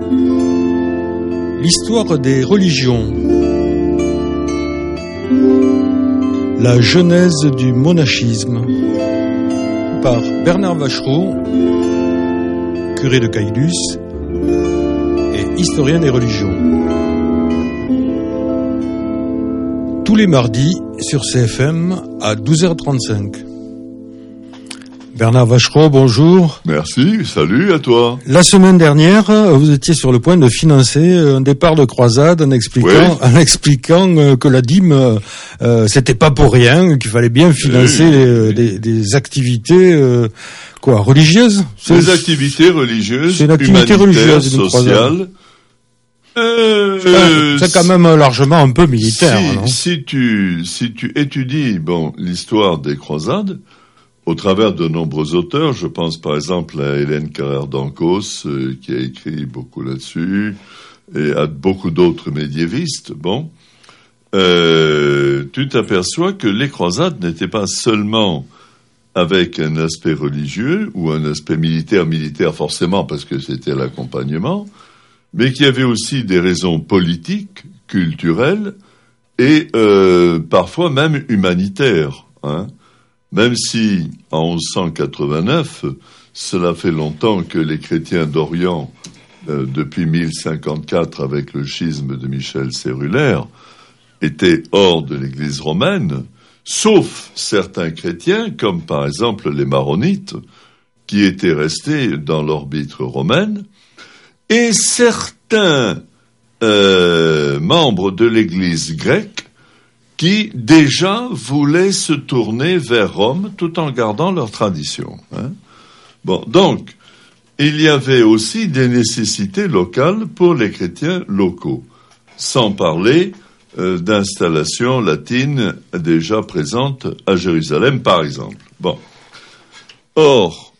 L'histoire des religions. La genèse du monachisme. Par Bernard Vachereau, curé de Caylus et historien des religions. Tous les mardis sur CFM à 12h35. Bernard Vachereau, bonjour. Merci, salut à toi. La semaine dernière, vous étiez sur le point de financer un départ de croisade en expliquant que la dîme, c'était pas pour rien, qu'il fallait bien financer des activités religieuses. Des activités religieuses, c'est une activité religieuse, sociale. C'est quand même largement un peu militaire. Si tu étudies l'histoire des croisades, au travers de nombreux auteurs, je pense par exemple à Hélène Carrère d'Ancos, qui a écrit beaucoup là-dessus, et à beaucoup d'autres médiévistes, tu t'aperçois que les croisades n'étaient pas seulement avec un aspect religieux, ou un aspect militaire forcément, parce que c'était l'accompagnement, mais qu'il y avait aussi des raisons politiques, culturelles, et parfois même humanitaires, Même si, en 1189, cela fait longtemps que les chrétiens d'Orient, depuis 1054 avec le schisme de Michel Cérulaire, étaient hors de l'Église romaine, sauf certains chrétiens, comme par exemple les maronites, qui étaient restés dans l'orbite romaine, et certains membres de l'Église grecque, qui déjà voulaient se tourner vers Rome tout en gardant leur tradition. Donc, il y avait aussi des nécessités locales pour les chrétiens locaux, sans parler d'installations latines déjà présentes à Jérusalem, par exemple. Or,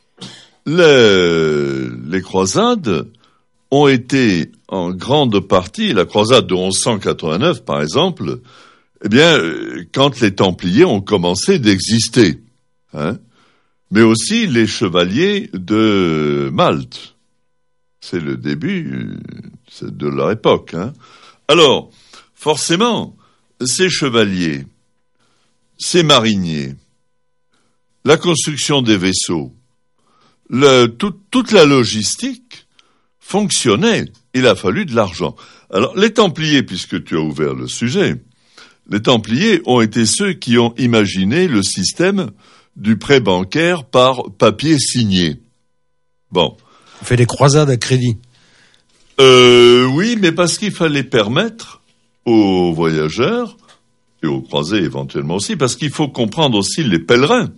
les croisades ont été en grande partie, la croisade de 1189, par exemple, quand les Templiers ont commencé d'exister, mais aussi les chevaliers de Malte. C'est le début de leur époque. Alors, forcément, ces chevaliers, ces mariniers, la construction des vaisseaux, toute la logistique fonctionnait. Il a fallu de l'argent. Alors, les Templiers, puisque tu as ouvert le sujet, les Templiers ont été ceux qui ont imaginé le système du prêt bancaire par papier signé. On fait des croisades à crédit. Oui, mais parce qu'il fallait permettre aux voyageurs, et aux croisés éventuellement aussi, parce qu'il faut comprendre aussi les pèlerins,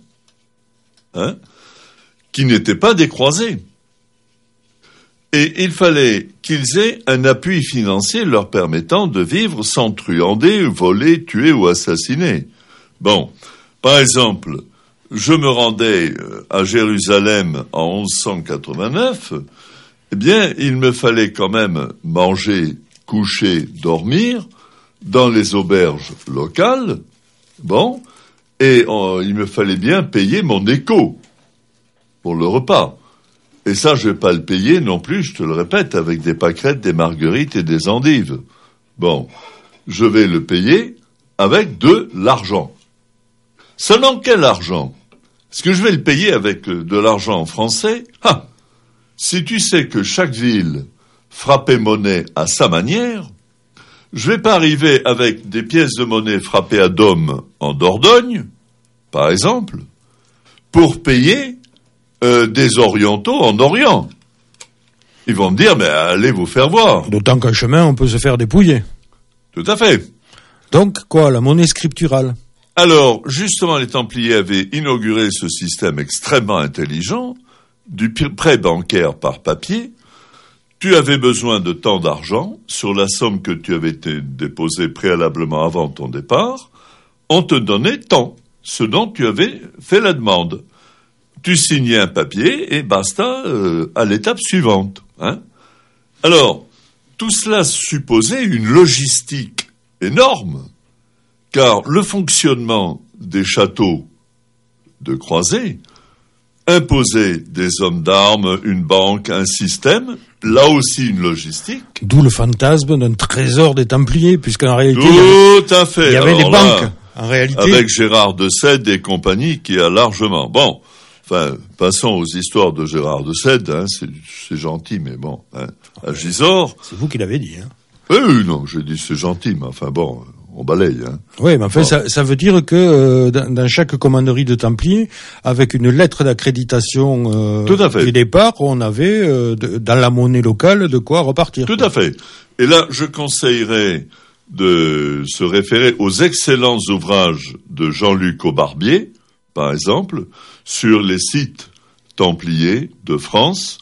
qui n'étaient pas des croisés. Et il fallait qu'ils aient un appui financier leur permettant de vivre sans truander, voler, tuer ou assassiner. Par exemple, je me rendais à Jérusalem en 1189, il me fallait quand même manger, coucher, dormir dans les auberges locales, et il me fallait bien payer mon éco pour le repas. Et ça, je vais pas le payer non plus, je te le répète, avec des pâquerettes, des marguerites et des endives. Je vais le payer avec de l'argent. Seulement quel argent? Est-ce que je vais le payer avec de l'argent français? Si tu sais que chaque ville frappait monnaie à sa manière, je vais pas arriver avec des pièces de monnaie frappées à dôme en Dordogne, par exemple, pour payer des orientaux en Orient. Ils vont me dire, mais allez vous faire voir. D'autant qu'un chemin, on peut se faire dépouiller. Tout à fait. Donc, la monnaie scripturale? Alors, justement, les Templiers avaient inauguré ce système extrêmement intelligent du prêt bancaire par papier. Tu avais besoin de tant d'argent sur la somme que tu avais déposée préalablement avant ton départ. On te donnait tant, ce dont tu avais fait la demande. Tu signais un papier et basta à l'étape suivante. Alors, tout cela supposait une logistique énorme, car le fonctionnement des châteaux de croisés imposer des hommes d'armes, une banque, un système, là aussi une logistique. D'où le fantasme d'un trésor des Templiers, puisqu'en réalité, tout à fait. Il y avait des banques. En réalité, avec Gérard de Sède et compagnie qui a largement. Bon, enfin, passons aux histoires de Gérard de Sède. Hein, c'est gentil, mais bon, hein, à Gisors. C'est vous qui l'avez dit. Hein. Oui, non, j'ai dit c'est gentil, mais enfin bon, on balaye. Hein. Oui, mais enfin, bon. ça veut dire que dans chaque commanderie de Templiers, avec une lettre d'accréditation du départ, on avait dans la monnaie locale de quoi repartir. Tout à fait. Et là, je conseillerais de se référer aux excellents ouvrages de Jean-Luc Aubarbier, par exemple, sur les sites templiers de France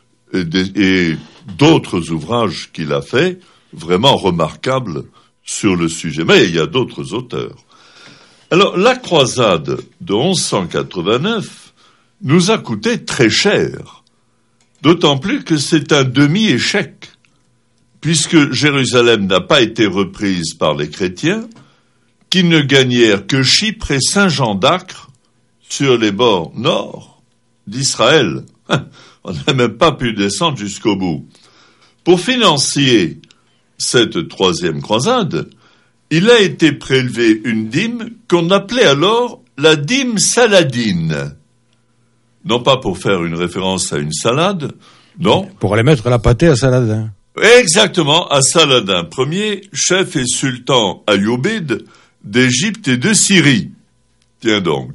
et d'autres ouvrages qu'il a fait, vraiment remarquables sur le sujet. Mais il y a d'autres auteurs. Alors, la croisade de 1189 nous a coûté très cher, d'autant plus que c'est un demi-échec, puisque Jérusalem n'a pas été reprise par les chrétiens, qui ne gagnèrent que Chypre et Saint-Jean d'Acre sur les bords nord d'Israël. On n'a même pas pu descendre jusqu'au bout. Pour financer cette troisième croisade, il a été prélevé une dîme qu'on appelait alors la dîme saladine. Non pas pour faire une référence à une salade, non. Pour aller mettre la pâtée à Saladin. Exactement, à Saladin Ier, chef et sultan ayyubide d'Égypte et de Syrie. Tiens donc.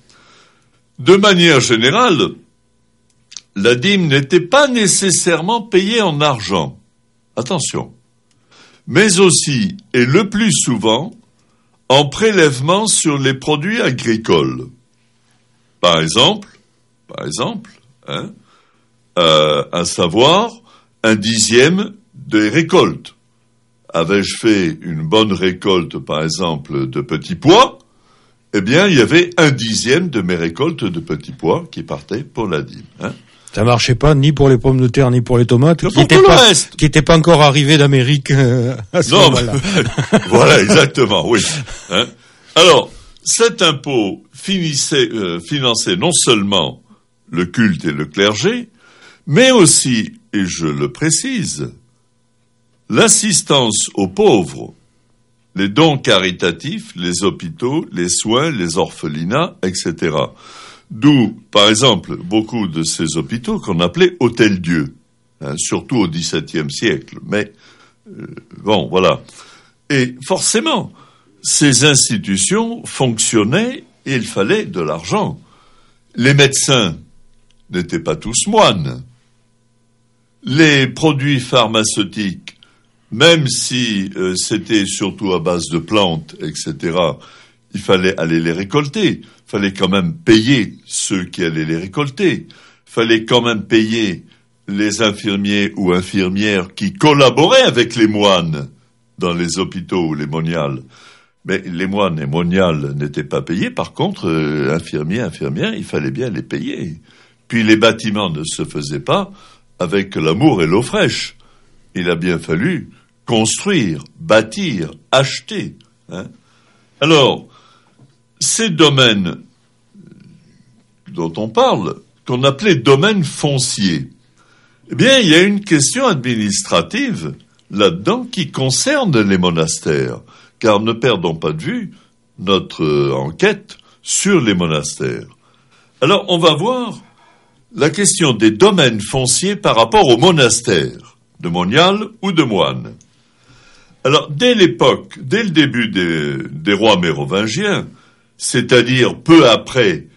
De manière générale, la dîme n'était pas nécessairement payée en argent. Attention. Mais aussi, et le plus souvent, en prélèvement sur les produits agricoles. Par exemple, hein, à savoir, un dixième des récoltes. Avais-je fait une bonne récolte, par exemple, de petits pois, eh bien, il y avait un dixième de mes récoltes de petits pois qui partaient pour la dîme. Hein. Ça marchait pas ni pour les pommes de terre ni pour les tomates, qui n'étaient pas encore arrivés d'Amérique à ce moment-là. Voilà, exactement, oui. Hein. Alors, cet impôt finançait non seulement le culte et le clergé, mais aussi, et je le précise, l'assistance aux pauvres, les dons caritatifs, les hôpitaux, les soins, les orphelinats, etc. D'où, par exemple, beaucoup de ces hôpitaux qu'on appelait hôtels-dieux, hein, surtout au XVIIe siècle. Mais, bon, voilà. Et forcément, ces institutions fonctionnaient et il fallait de l'argent. Les médecins n'étaient pas tous moines. Les produits pharmaceutiques, même si c'était surtout à base de plantes, etc., il fallait aller les récolter. Il fallait quand même payer ceux qui allaient les récolter. Il fallait quand même payer les infirmiers ou infirmières qui collaboraient avec les moines dans les hôpitaux ou les moniales. Mais les moines et moniales n'étaient pas payés. Par contre, infirmiers, infirmières, il fallait bien les payer. Puis les bâtiments ne se faisaient pas avec l'amour et l'eau fraîche. Il a bien fallu construire, bâtir, acheter. Hein. Alors, ces domaines dont on parle, qu'on appelait domaines fonciers, eh bien, il y a une question administrative là-dedans qui concerne les monastères, car ne perdons pas de vue notre enquête sur les monastères. Alors, on va voir la question des domaines fonciers par rapport aux monastères, de moniales ou de moines. Alors, dès le début des rois mérovingiens, c'est-à-dire peu après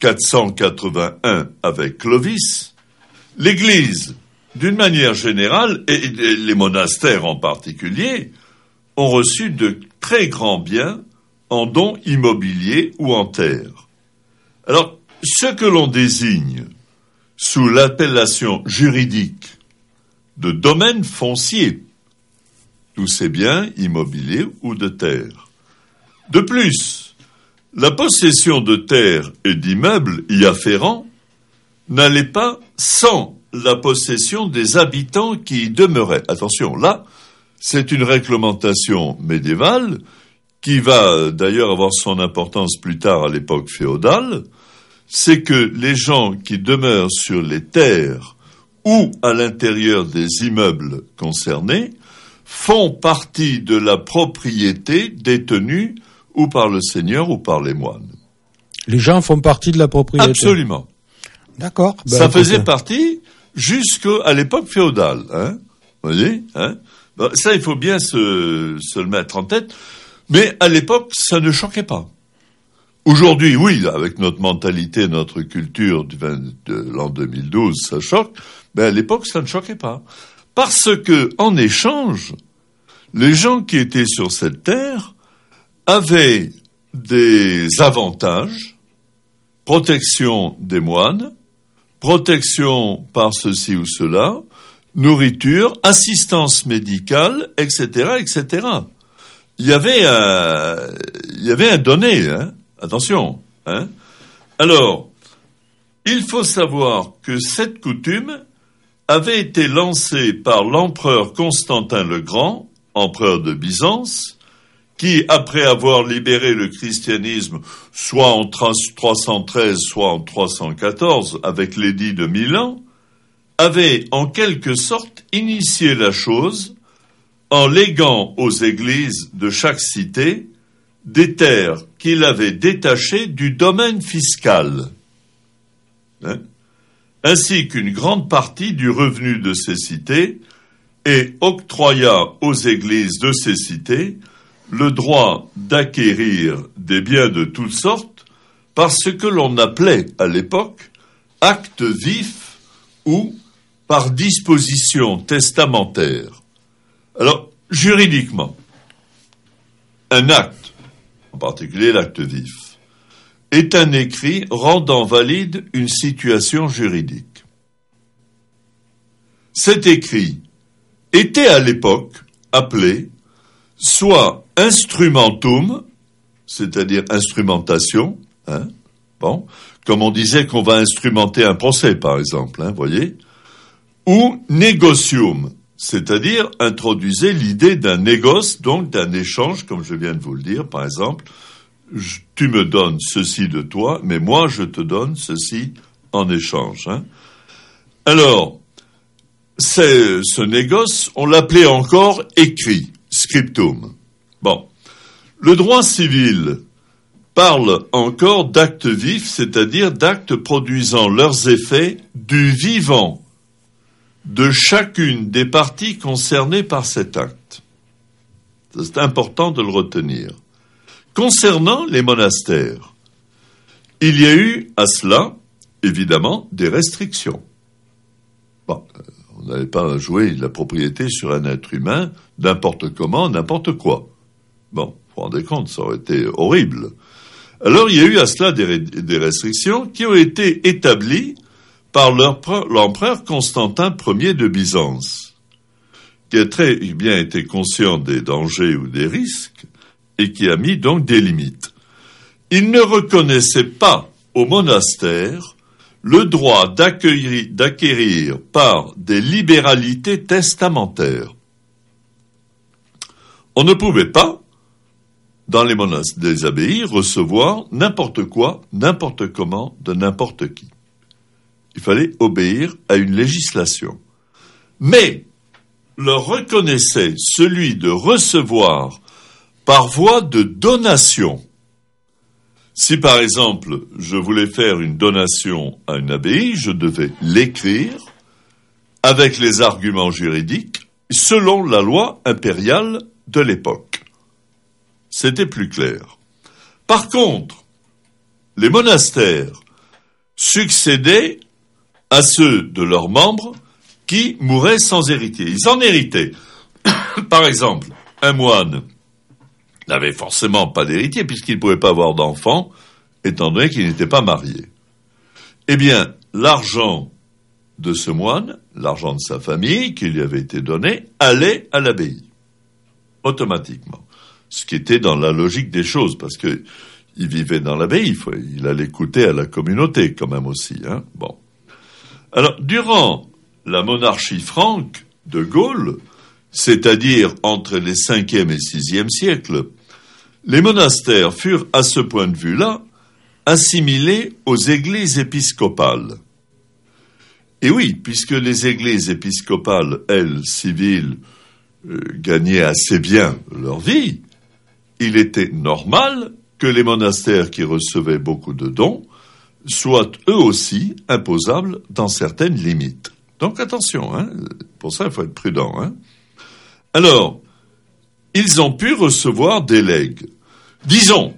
481 avec Clovis, l'Église, d'une manière générale, et les monastères en particulier, ont reçu de très grands biens en dons immobiliers ou en terres. Alors, ce que l'on désigne sous l'appellation juridique de domaine foncier, tous ces biens immobiliers ou de terres. De plus, la possession de terres et d'immeubles y afférents n'allait pas sans la possession des habitants qui y demeuraient. Attention, là, c'est une réglementation médiévale qui va d'ailleurs avoir son importance plus tard à l'époque féodale. c'est que les gens qui demeurent sur les terres ou à l'intérieur des immeubles concernés font partie de la propriété détenue ou par le seigneur ou par les moines. Les gens font partie de la propriété. Absolument. D'accord. Ça faisait partie jusqu'à l'époque féodale, hein. Vous voyez, hein. Ça, il faut bien se le mettre en tête. Mais à l'époque, ça ne choquait pas. Aujourd'hui, oui, avec notre mentalité, notre culture de l'an 2012, ça choque. Mais à l'époque, ça ne choquait pas. Parce que, en échange, les gens qui étaient sur cette terre avaient des avantages, protection des moines, protection par ceci ou cela, nourriture, assistance médicale, etc., etc. Il y avait un donné, hein. Attention, hein. Alors, il faut savoir que cette coutume avait été lancée par l'empereur Constantin le Grand, empereur de Byzance, qui, après avoir libéré le christianisme, soit en 313, soit en 314, avec l'édit de Milan, avait en quelque sorte initié la chose en léguant aux églises de chaque cité des terres qu'il avait détachées du domaine fiscal, hein, ainsi qu'une grande partie du revenu de ces cités, et octroya aux églises de ces cités le droit d'acquérir des biens de toutes sortes par ce que l'on appelait à l'époque acte vif ou par disposition testamentaire. Alors, juridiquement, un acte, en particulier l'acte vif, est un écrit rendant valide une situation juridique. Cet écrit était à l'époque appelé soit instrumentum, c'est-à-dire instrumentation, hein, bon, comme on disait qu'on va instrumenter un procès, par exemple, hein, voyez, ou négocium, c'est-à-dire introduisez l'idée d'un négoce, donc d'un échange, comme je viens de vous le dire, par exemple, tu me donnes ceci de toi, mais moi je te donne ceci en échange. Hein. Alors, ce négoce, on l'appelait encore écrit, scriptum. Bon, le droit civil parle encore d'actes vifs, c'est-à-dire d'actes produisant leurs effets du vivant de chacune des parties concernées par cet acte. C'est important de le retenir. Concernant les monastères, il y a eu à cela, évidemment, des restrictions. Bon, on n'allait pas jouer la propriété sur un être humain, n'importe comment, n'importe quoi. Bon, vous vous rendez compte, ça aurait été horrible. Alors, il y a eu à cela des restrictions qui ont été établies par l'empereur Constantin Ier de Byzance, qui a très bien été conscient des dangers ou des risques, et qui a mis donc des limites. Il ne reconnaissait pas aux monastères le droit d'acquérir par des libéralités testamentaires. On ne pouvait pas, dans les monastères des abbayes, recevoir n'importe quoi, n'importe comment, de n'importe qui. Il fallait obéir à une législation. Mais leur reconnaissait celui de recevoir par voie de donation. Si par exemple, je voulais faire une donation à une abbaye, je devais l'écrire avec les arguments juridiques selon la loi impériale de l'époque. C'était plus clair. Par contre, les monastères succédaient à ceux de leurs membres qui mouraient sans héritier. Ils en héritaient. Par exemple, un moine n'avait forcément pas d'héritier puisqu'il ne pouvait pas avoir d'enfant, étant donné qu'il n'était pas marié. Eh bien, l'argent de ce moine, l'argent de sa famille qui lui avait été donné, allait à l'abbaye, automatiquement. Ce qui était dans la logique des choses, parce que il vivait dans l'abbaye, il allait coûter à la communauté quand même aussi. Hein. Bon. Alors, durant la monarchie franque de Gaule, c'est-à-dire entre les 5e et 6e siècles, les monastères furent, à ce point de vue-là, assimilés aux églises épiscopales. Et oui, puisque les églises épiscopales, elles, civiles, gagnaient assez bien leur vie, il était normal que les monastères qui recevaient beaucoup de dons soient eux aussi imposables dans certaines limites. Donc attention, pour ça il faut être prudent. Alors, ils ont pu recevoir des legs. Disons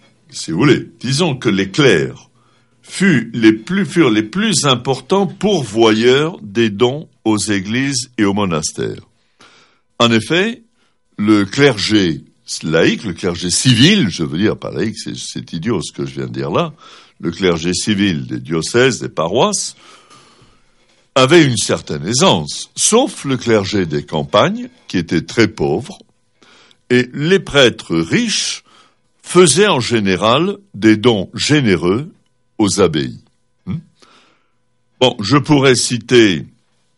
que les clercs furent les plus importants pourvoyeurs des dons aux églises et aux monastères. En effet, le clergé laïque, le clergé civil, je veux dire, pas laïque, c'est idiot ce que je viens de dire là, le clergé civil des diocèses, des paroisses, avait une certaine aisance, sauf le clergé des campagnes, qui était très pauvre, et les prêtres riches faisaient en général des dons généreux aux abbayes. Bon, je pourrais citer,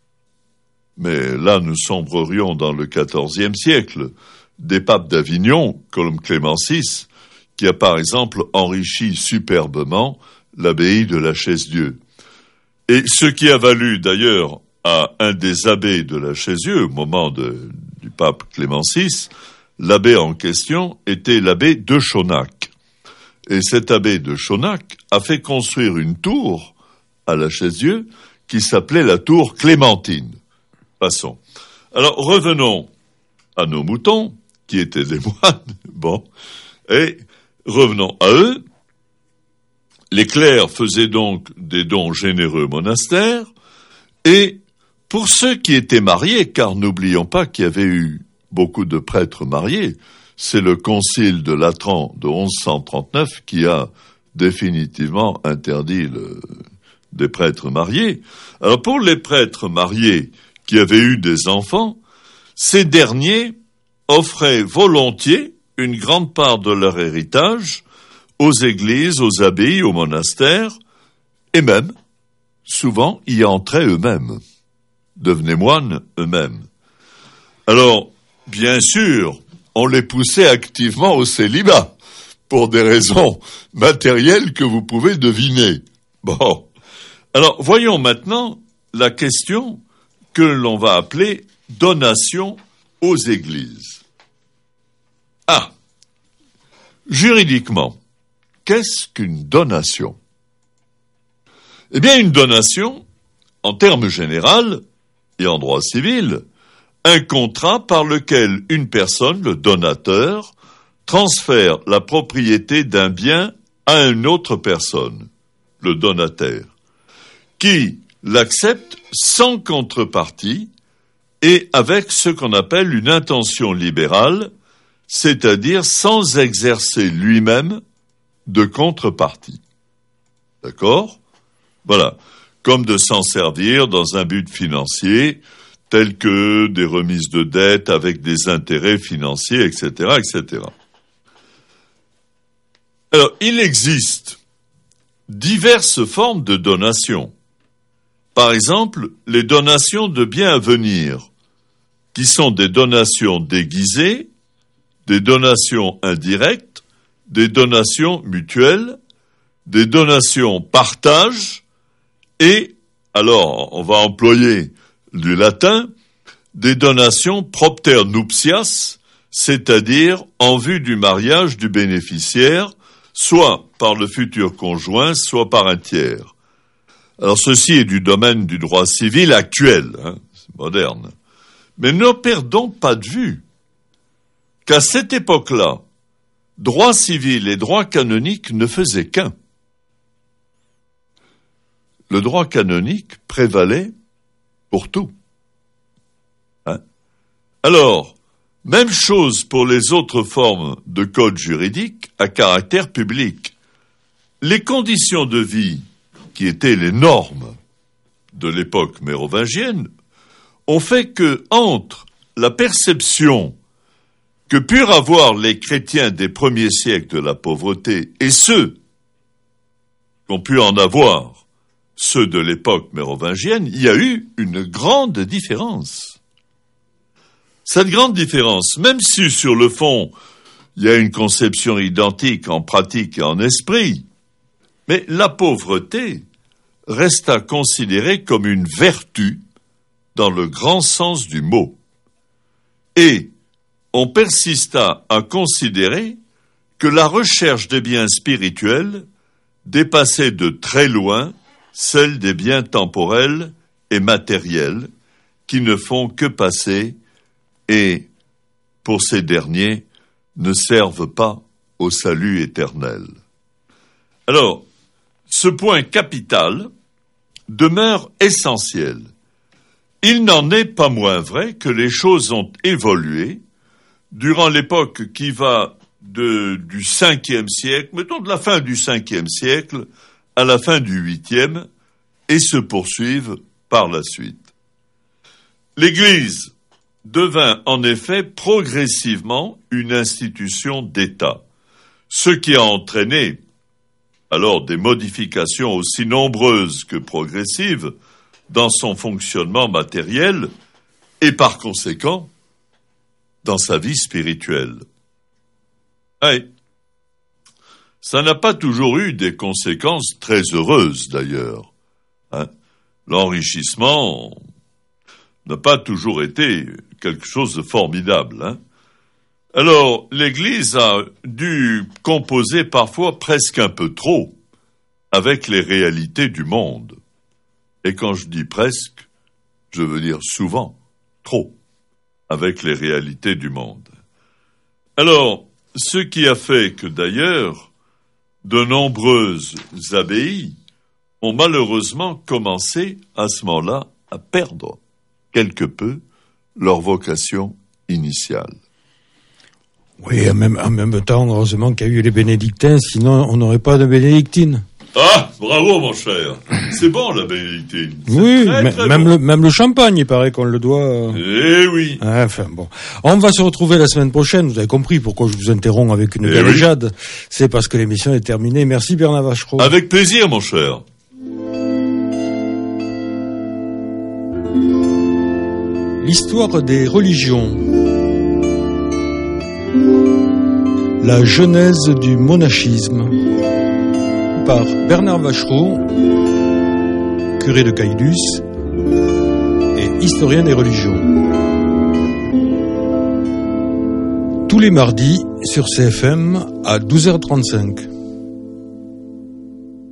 mais là nous sombrerions dans le XIVe siècle, des papes d'Avignon, comme Clément VI, qui a par exemple enrichi superbement l'abbaye de la Chaise-Dieu. Et ce qui a valu d'ailleurs à un des abbés de la Chaise-Dieu, au moment du pape Clément VI, l'abbé en question était l'abbé de Chaunac. Et cet abbé de Chaunac a fait construire une tour à la Chaise-Dieu qui s'appelait la tour Clémentine. Passons. Alors revenons à nos moutons, qui étaient des moines, bon, et revenons à eux. Les clercs faisaient donc des dons généreux aux monastères, et pour ceux qui étaient mariés, car n'oublions pas qu'il y avait eu beaucoup de prêtres mariés, c'est le concile de Latran de 1139 qui a définitivement interdit des prêtres mariés. Alors pour les prêtres mariés qui avaient eu des enfants, ces derniers offraient volontiers une grande part de leur héritage aux églises, aux abbayes, aux monastères, et même, souvent, y entraient eux-mêmes, devenaient moines eux-mêmes. Alors, bien sûr, on les poussait activement au célibat, pour des raisons matérielles que vous pouvez deviner. Bon. Alors, voyons maintenant la question que l'on va appeler donation aux églises. Ah, juridiquement, qu'est-ce qu'une donation ? Eh bien, une donation, en termes généraux et en droit civil, un contrat par lequel une personne, le donateur, transfère la propriété d'un bien à une autre personne, le donataire, qui l'accepte sans contrepartie et avec ce qu'on appelle une intention libérale, c'est-à-dire sans exercer lui-même de contrepartie. D'accord ? Voilà. Comme de s'en servir dans un but financier, tel que des remises de dettes avec des intérêts financiers, etc., etc. Alors, il existe diverses formes de donations. Par exemple, les donations de biens à venir, qui sont des donations déguisées, des donations indirectes, des donations mutuelles, des donations partage, et, alors, on va employer du latin, des donations propter nuptias, c'est-à-dire en vue du mariage du bénéficiaire, soit par le futur conjoint, soit par un tiers. Alors ceci est du domaine du droit civil actuel, c'est moderne. Mais ne perdons pas de vue qu'à cette époque-là, droit civil et droit canonique ne faisaient qu'un. Le droit canonique prévalait pour tout. Alors, même chose pour les autres formes de code juridique à caractère public. Les conditions de vie, qui étaient les normes de l'époque mérovingienne, ont fait que, entre la perception que purent avoir les chrétiens des premiers siècles de la pauvreté et ceux qu'ont pu en avoir ceux de l'époque mérovingienne, il y a eu une grande différence. Cette grande différence, même si sur le fond, il y a une conception identique en pratique et en esprit, Mais la pauvreté resta considérée comme une vertu dans le grand sens du mot. Et on persista à considérer que la recherche des biens spirituels dépassait de très loin celle des biens temporels et matériels qui ne font que passer et, pour ces derniers, ne servent pas au salut éternel. Alors, ce point capital demeure essentiel. Il n'en est pas moins vrai que les choses ont évolué durant l'époque qui va du 5e siècle, mettons de la fin du 5e siècle à la fin du 8e, et se poursuivent par la suite. L'Église devint en effet progressivement une institution d'État, ce qui a entraîné alors des modifications aussi nombreuses que progressives dans son fonctionnement matériel et par conséquent dans sa vie spirituelle. Ça n'a pas toujours eu des conséquences très heureuses d'ailleurs. L'enrichissement n'a pas toujours été quelque chose de formidable. Alors, l'Église a dû composer parfois presque un peu trop avec les réalités du monde. Et quand je dis presque, je veux dire souvent, trop, avec les réalités du monde. Alors, ce qui a fait que d'ailleurs, de nombreuses abbayes ont malheureusement commencé à ce moment-là à perdre quelque peu leur vocation initiale. Oui, en même temps, heureusement qu'il y a eu les bénédictins, sinon on n'aurait pas de bénédictines. Ah, bravo mon cher. C'est bon la bénédictine. Oui, très même le champagne, il paraît qu'on le doit. Eh oui. Enfin bon, on va se retrouver la semaine prochaine. Vous avez compris pourquoi je vous interromps avec une galéjade. Oui. C'est parce que l'émission est terminée. Merci Bernard Vachereau. Avec plaisir mon cher. L'histoire des religions. La genèse du monachisme. Par Bernard Vachereau, curé de Caïdus et historien des religions. Tous les mardis sur CFM à 12h35.